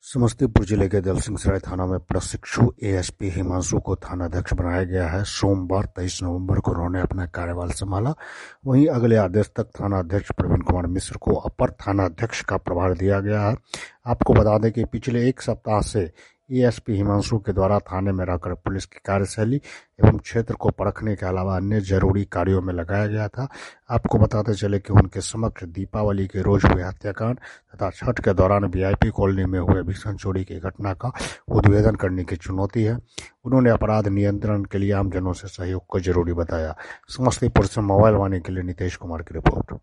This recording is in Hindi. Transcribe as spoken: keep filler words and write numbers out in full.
समस्तीपुर जिले के दलसिंहसराय थाना में प्रशिक्षु एएसपी हिमांशु को थानाध्यक्ष बनाया गया है। सोमवार तेईस नवंबर को उन्होंने अपना कार्यभार संभाला। वहीं अगले आदेश तक थानाध्यक्ष प्रवीण कुमार मिश्र को अपर थानाध्यक्ष का प्रभार दिया गया है। आपको बता दें कि पिछले एक सप्ताह से एएसपी हिमांशु के द्वारा थाने में रहकर पुलिस की कार्यशैली एवं क्षेत्र को परखने के अलावा अन्य जरूरी कार्यों में लगाया गया था। आपको बताते चले कि उनके समक्ष दीपावली के रोज हुए हत्याकांड तथा छठ के दौरान वीआईपी कॉलोनी में हुए भीषण चोरी की घटना का उद्भेदन करने की चुनौती है। उन्होंने अपराध नियंत्रण के लिए आमजनों से सहयोग को जरूरी बताया। समस्तीपुर से मोबाइल वाणी के लिए नितेश कुमार की रिपोर्ट।